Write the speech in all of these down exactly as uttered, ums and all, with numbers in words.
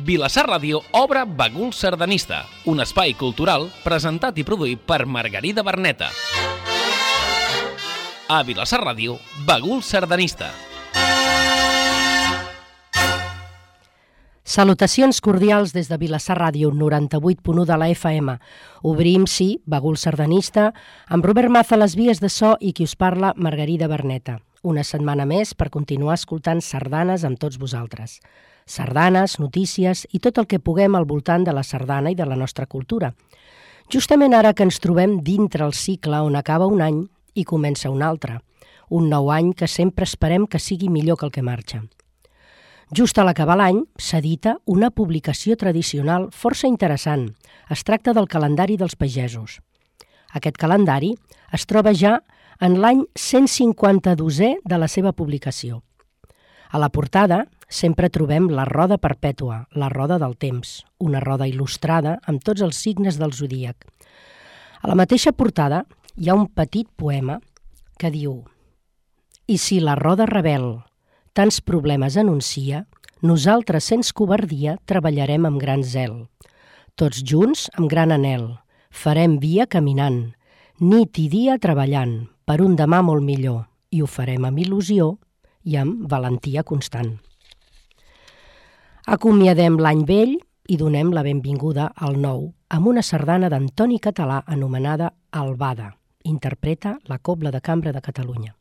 Vilassar Ràdio obre Bagul Sardanista, un espai cultural presentat i produït per Margarida Berneta. A Vilassar Ràdio, Bagul Sardanista. Salutacions cordials des de Vilassar Ràdio, noranta-vuit punt u de la F M. Obrim, sí, Bagul Sardanista, amb Robert Maza a les vies de so i qui us parla, Margarida Berneta. Una setmana més per continuar escoltant sardanes amb tots vosaltres. Sardanes, notícies i tot el que puguem al voltant de la sardana i de la nostra cultura. Justament ara que ens trobem dintre el cicle on acaba un any i comença un altre. Un nou any que sempre esperem que sigui millor que el que marxa. Just a l'acabar l'any s'edita una publicació tradicional força interessant. Es tracta del calendari dels pagesos. Aquest calendari es troba ja en l'any cent cinquanta-dosè de la seva publicació. A la portada sempre trobem la roda perpètua, la roda del temps, una roda il·lustrada amb tots els signes del zodíac. A la mateixa portada hi ha un petit poema que diu: «I si la roda rebel tants problemes anuncia, nosaltres, sense covardia, treballarem amb gran zel. Tots junts, amb gran anhel, farem via caminant, nit i dia treballant, per un demà molt millor, i ho farem amb il·lusió i amb valentia constant». Acomiadem l'any vell i donem la benvinguda al nou, amb una sardana d'Antoni Català anomenada Albada. Interpreta la Cobla de Cambra de Catalunya.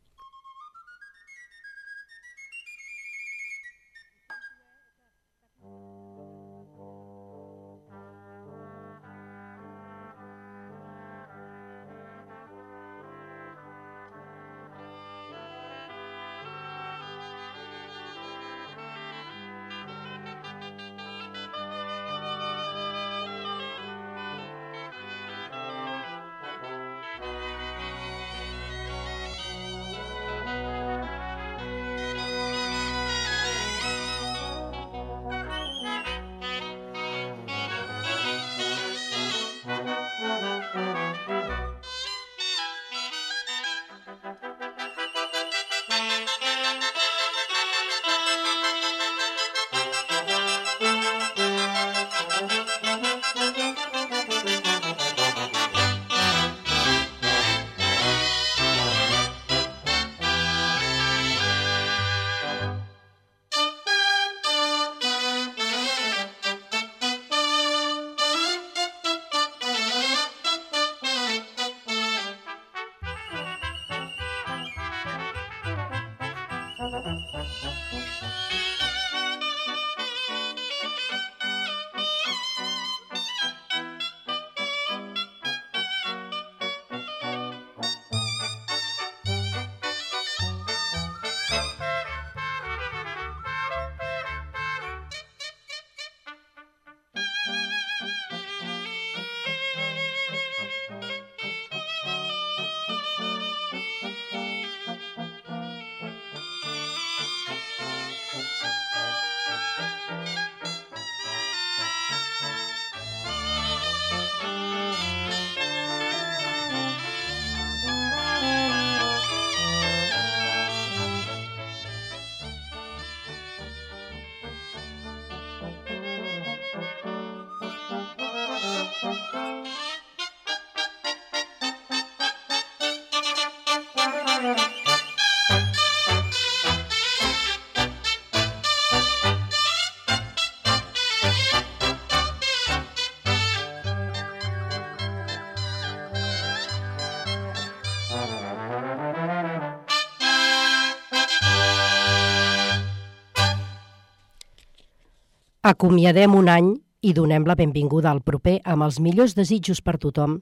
Acomiadem un any i donem la benvinguda al proper amb els millors desitjos per tothom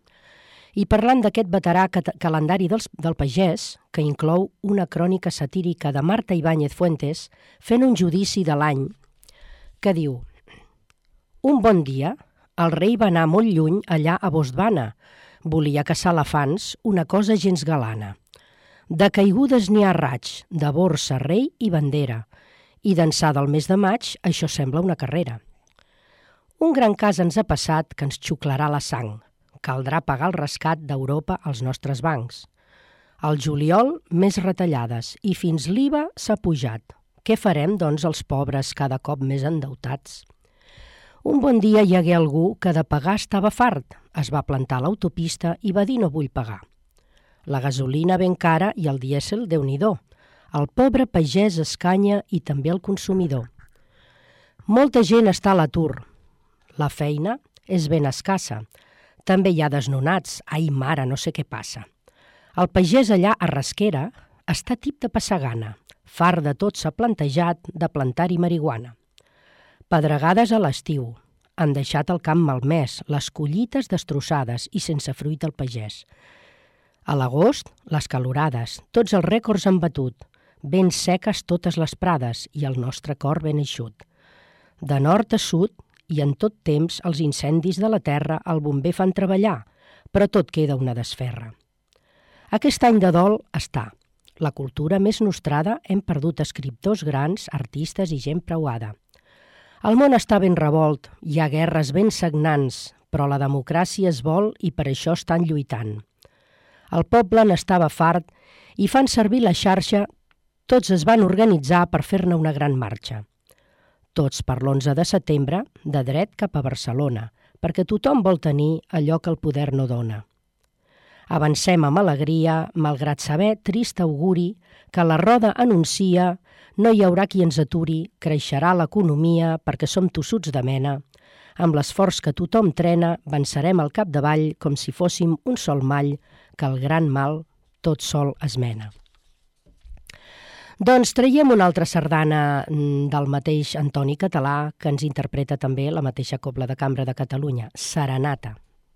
i parlant d'aquest veterà calendari dels, del pagès, que inclou una crònica satírica de Marta Ibáñez Fuentes fent un judici de l'any, que diu: «Un bon dia, el rei va anar molt lluny allà a Botswana. Volia caçar elefants, una cosa gens galana. De caigudes n'hi ha raig, de borsa, rei i bandera. I d'ençà del mes de maig, això sembla una carrera. Un gran cas ens ha passat que ens xuclarà la sang. Caldrà pagar el rescat d'Europa als nostres bancs. Al juliol, més retallades, i fins l'I V A s'ha pujat. Què farem, doncs, els pobres cada cop més endeutats? Un bon dia hi hagué algú que de pagar estava fart. Es va plantar a l'autopista i va dir no vull pagar. La gasolina ben cara i el dièsel, Déu-n'hi-do. El pobre pagès escanya i també el consumidor. Molta gent està a l'atur. La feina és ben escassa. També hi ha desnonats. Ai, mare, no sé què passa. El pagès allà a Rasquera està tip de passar gana. Fart de tot s'ha plantejat de plantar-hi marihuana. Pedregades a l'estiu. Han deixat el camp malmès, les collites destrossades i sense fruit al pagès. A l'agost, les calorades, tots els rècords han batut, ben seques totes les prades i el nostre cor ben eixut. De nord a sud i en tot temps els incendis de la terra el bomber fan treballar, però tot queda una desferra. Aquest any de dol està. La cultura més nostrada hem perdut escriptors grans, artistes i gent preuada. El món està ben revolt, hi ha guerres ben sagnants, però la democràcia es vol i per això estan lluitant. El poble n'estava fart i fan servir la xarxa, tots es van organitzar per fer-ne una gran marxa. Tots per l'onze de setembre, de dret cap a Barcelona, perquè tothom vol tenir allò que el poder no dona. Avancem amb alegria, malgrat saber trist auguri que la roda anuncia no hi haurà qui ens aturi, creixerà l'economia perquè som tossuts de mena. Amb l'esforç que tothom trena, vencerem al capdavall com si fóssim un sol mall que el gran mal tot sol es mena. Doncs traiem una altra sardana del mateix Antoni Català que ens interpreta també la mateixa Cobla de Cambra de Catalunya, Serenata.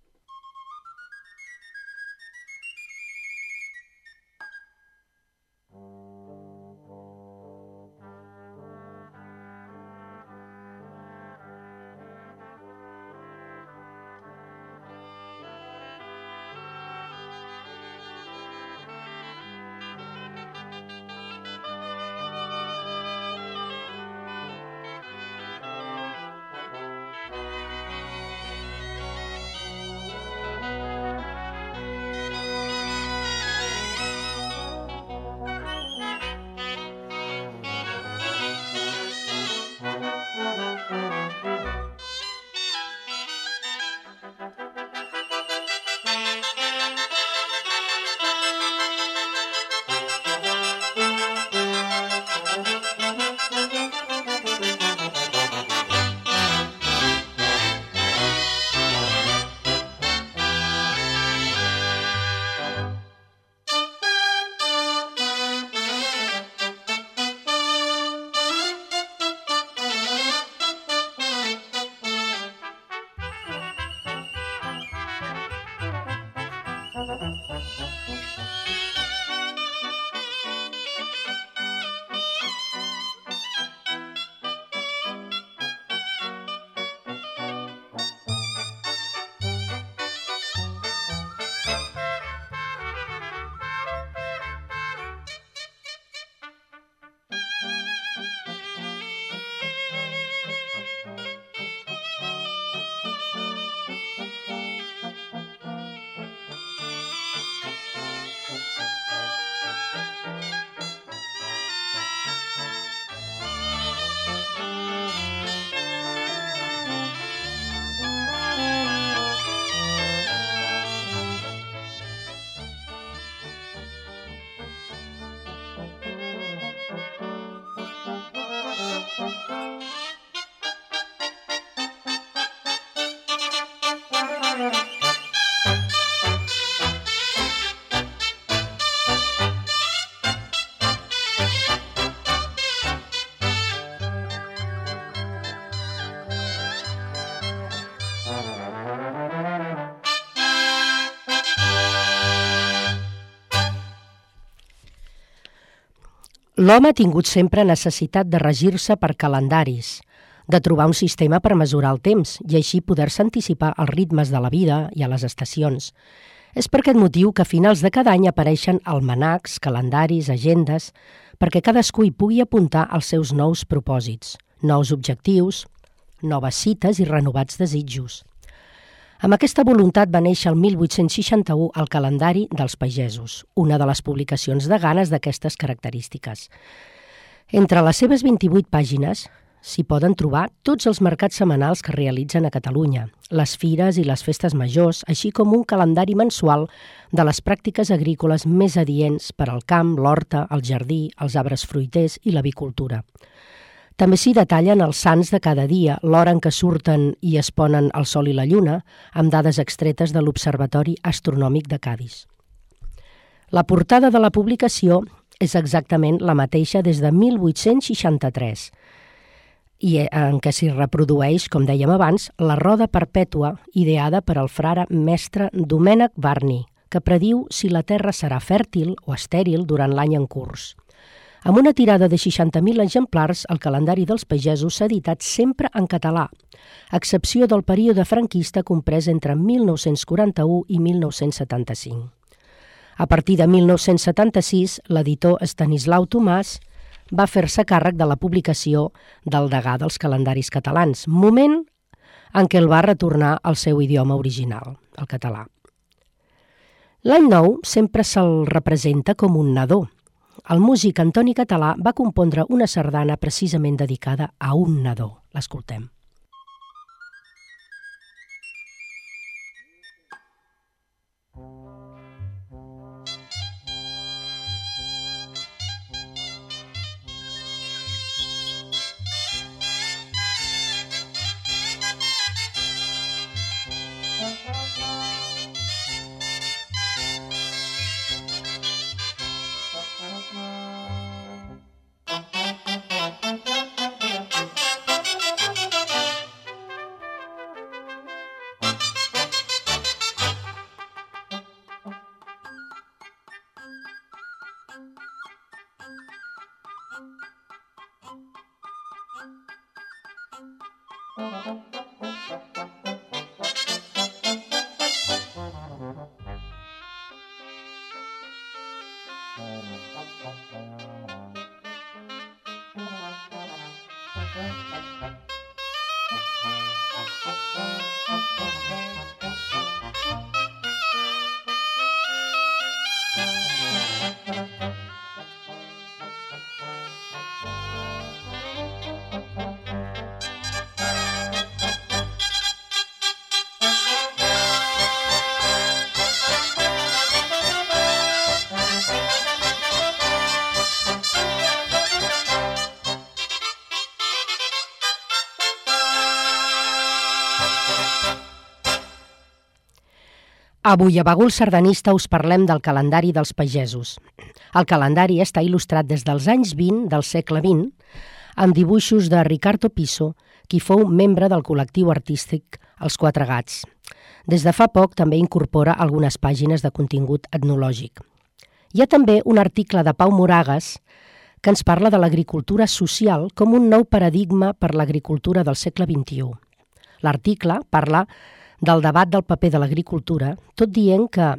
L'home ha tingut sempre necessitat de regir-se per calendaris, de trobar un sistema per mesurar el temps i així poder-se anticipar als ritmes de la vida i a les estacions. És per aquest motiu que a finals de cada any apareixen almanacs, calendaris, agendes, perquè cadascú hi pugui apuntar els seus nous propòsits, nous objectius, noves cites i renovats desitjos. Amb aquesta voluntat va néixer el mil vuit-cents seixanta-u el calendari dels pagesos, una de les publicacions de ganes d'aquestes característiques. Entre les seves vint-i-vuit pàgines s'hi poden trobar tots els mercats setmanals que realitzen a Catalunya, les fires i les festes majors, així com un calendari mensual de les pràctiques agrícoles més adients per al camp, l'horta, el jardí, els arbres fruiters i l'avicultura. També s'hi detallen els sants de cada dia, l'hora en què surten i es ponen el sol i la lluna, amb dades extretes de l'Observatori Astronòmic de Cadis. La portada de la publicació és exactament la mateixa des de mil vuit-cents seixanta-tres, i en què s'hi reprodueix, com dèiem abans, la roda perpètua ideada per al frare mestre Domènec Varni, que prediu si la terra serà fèrtil o estèril durant l'any en curs. Amb una tirada de seixanta mil exemplars, el calendari dels pagesos s'ha editat sempre en català, a excepció del període franquista comprès entre mil nou-cents quaranta-u i mil nou-cents setanta-cinc. A partir de mil nou-cents setanta-sis, l'editor Estanislau Tomàs va fer-se càrrec de la publicació del degà dels calendaris catalans, moment en què el va retornar al seu idioma original, el català. L'any nou sempre se'l representa com un nadó. El músic Antoni Català va compondre una sardana precisament dedicada a un nadó. L'escoltem. Avui a Bagul Sardanista us parlem del calendari dels pagesos. El calendari està il·lustrat des dels anys vint del segle vint amb dibuixos de Ricardo Piso, qui fou membre del col·lectiu artístic Els Quatre Gats. Des de fa poc també incorpora algunes pàgines de contingut etnològic. Hi ha també un article de Pau Moragas que ens parla de l'agricultura social com un nou paradigma per l'agricultura del segle vint-i-u. L'article parla del debat del paper de l'agricultura, tot dient que,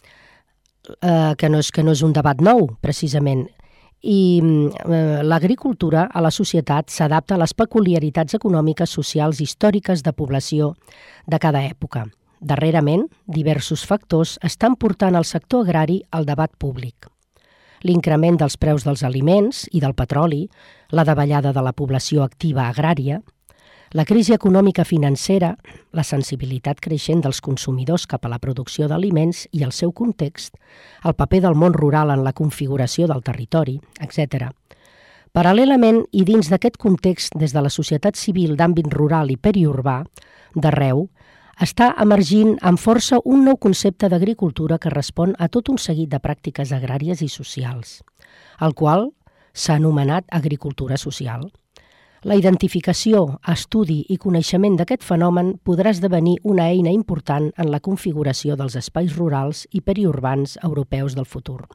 eh, que, no és, que no és un debat nou, precisament, i eh, l'agricultura a la societat s'adapta a les peculiaritats econòmiques, socials i històriques de població de cada època. Darrerament, diversos factors estan portant el sector agrari al debat públic. L'increment dels preus dels aliments i del petroli, la davallada de la població activa agrària, la crisi econòmica financera, la sensibilitat creixent dels consumidors cap a la producció d'aliments i el seu context, el paper del món rural en la configuració del territori, etcètera. Paral·lelament, i dins d'aquest context, des de la societat civil d'àmbit rural i periurbà, d'arreu, està emergint amb força un nou concepte d'agricultura que respon a tot un seguit de pràctiques agràries i socials, el qual s'ha anomenat agricultura social. La identificació, estudi i coneixement d'aquest fenomen podrà esdevenir una eina important en la configuració dels espais rurals i periurbans europeus del futur.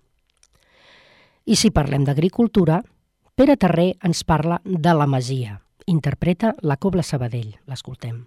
I si parlem d'agricultura, Pere Terré ens parla de la masia. Interpreta la Cobla Sabadell. L'escoltem.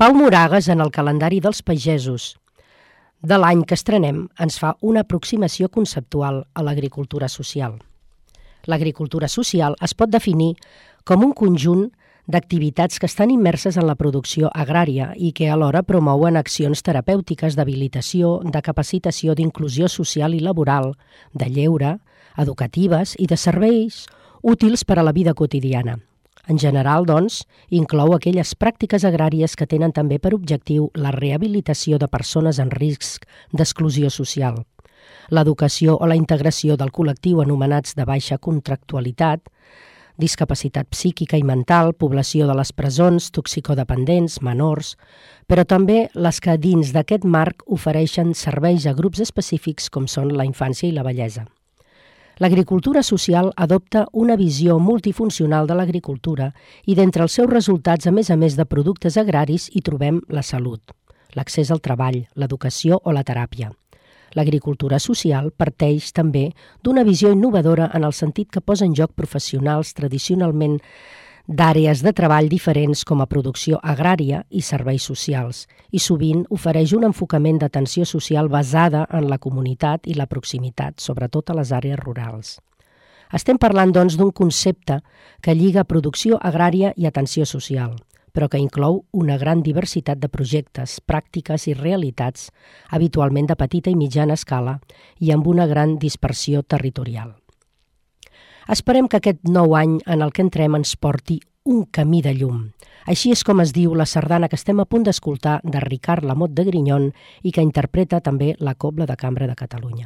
Pau Moragues, en el calendari dels pagesos de l'any que estrenem, ens fa una aproximació conceptual a l'agricultura social. L'agricultura social es pot definir com un conjunt d'activitats que estan immerses en la producció agrària i que alhora promouen accions terapèutiques d'habilitació, de capacitació, d'inclusió social i laboral, de lleure, educatives i de serveis útils per a la vida quotidiana. En general, doncs, inclou aquelles pràctiques agràries que tenen també per objectiu la rehabilitació de persones en risc d'exclusió social, l'educació o la integració del col·lectiu anomenats de baixa contractualitat, discapacitat psíquica i mental, població de les presons, toxicodependents, menors, però també les que dins d'aquest marc ofereixen serveis a grups específics com són la infància i la vellesa. L'agricultura social adopta una visió multifuncional de l'agricultura i d'entre els seus resultats, a més a més de productes agraris, hi trobem la salut, l'accés al treball, l'educació o la teràpia. L'agricultura social parteix també d'una visió innovadora en el sentit que posa en joc professionals tradicionalment d'àrees de treball diferents com a producció agrària i serveis socials i sovint ofereix un enfocament d'atenció social basada en la comunitat i la proximitat, sobretot a les àrees rurals. Estem parlant, doncs, d'un concepte que lliga producció agrària i atenció social, però que inclou una gran diversitat de projectes, pràctiques i realitats, habitualment de petita i mitjana escala i amb una gran dispersió territorial. Esperem que aquest nou any en el que entrem ens porti un camí de llum. Així és com es diu la sardana que estem a punt d'escoltar de Ricard Lamot de Grignon i que interpreta també la Cobla de Cambra de Catalunya.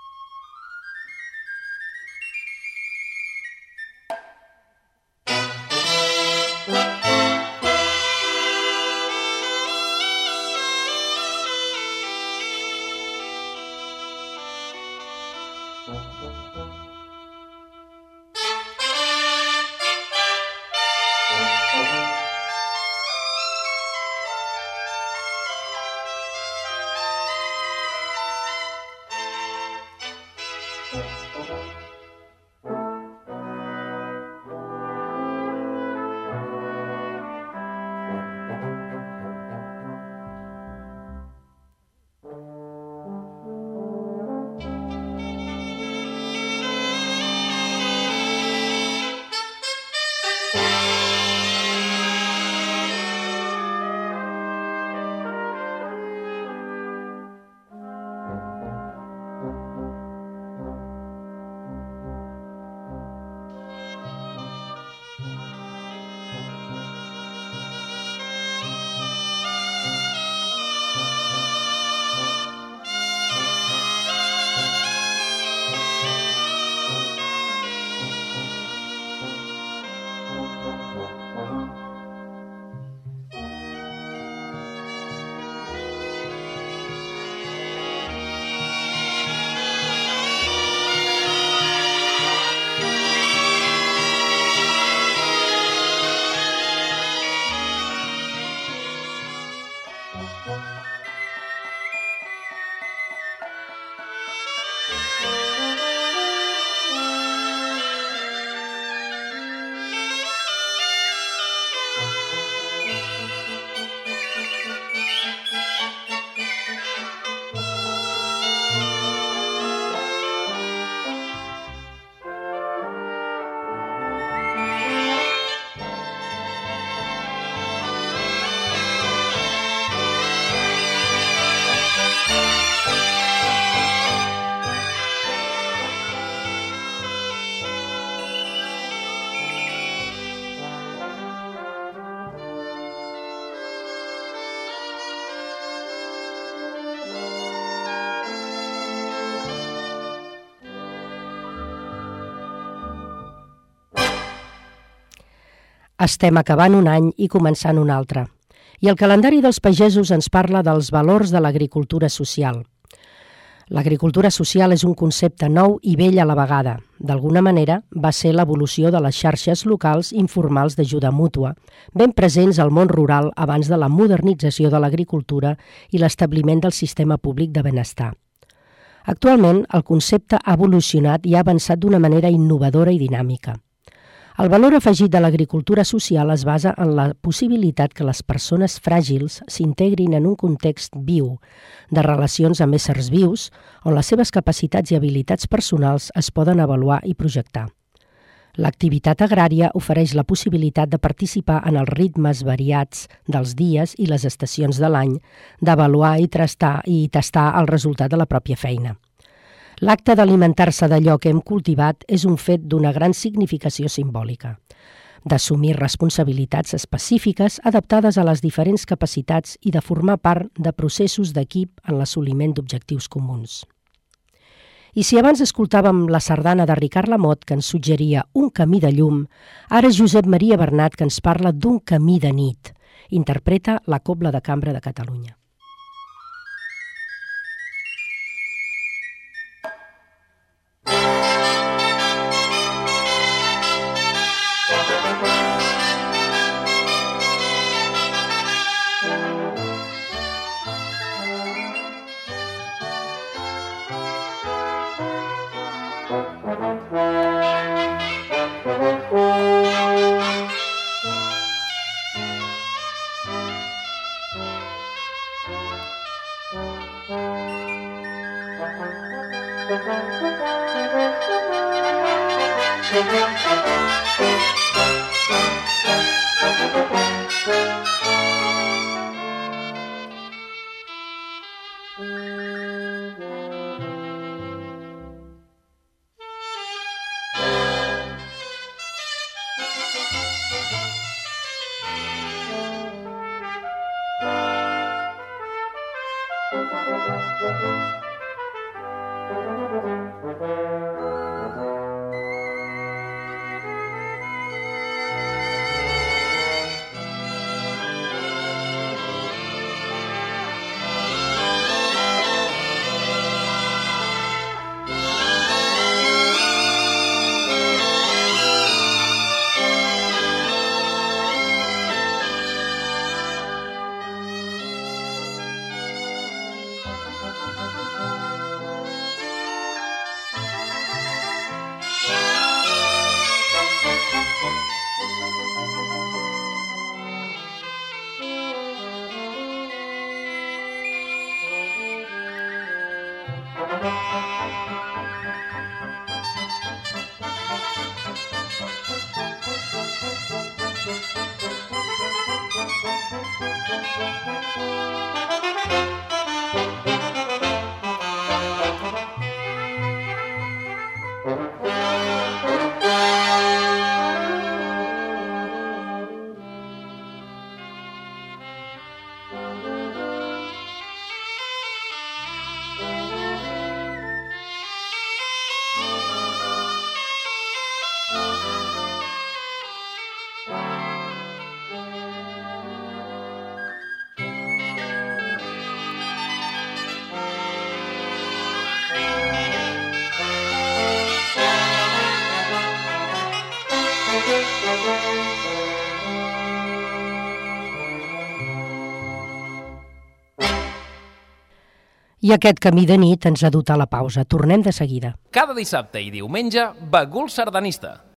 Estem acabant un any i començant un altre. I el calendari dels pagesos ens parla dels valors de l'agricultura social. L'agricultura social és un concepte nou i vell a la vegada. D'alguna manera, va ser l'evolució de les xarxes locals informals d'ajuda mútua, ben presents al món rural abans de la modernització de l'agricultura i l'establiment del sistema públic de benestar. Actualment, el concepte ha evolucionat i ha avançat d'una manera innovadora i dinàmica. El valor afegit de l'agricultura social es basa en la possibilitat que les persones fràgils s'integrin en un context viu, de relacions amb éssers vius, on les seves capacitats i habilitats personals es poden avaluar i projectar. L'activitat agrària ofereix la possibilitat de participar en els ritmes variats dels dies i les estacions de l'any, d'avaluar i tastar, i tastar el resultat de la pròpia feina. L'acte d'alimentar-se d'allò que hem cultivat és un fet d'una gran significació simbòlica, d'assumir responsabilitats específiques adaptades a les diferents capacitats i de formar part de processos d'equip en l'assoliment d'objectius comuns. I si abans escoltàvem la sardana de Ricard Lamote que ens suggeria un camí de llum, ara Josep Maria Bernat que ens parla d'un camí de nit. Interpreta la Cobla de Cambra de Catalunya. I aquest camí de nit ens ha dut a la pausa. Tornem de seguida. Cada dissabte i diumenge, Bagul Sardanista.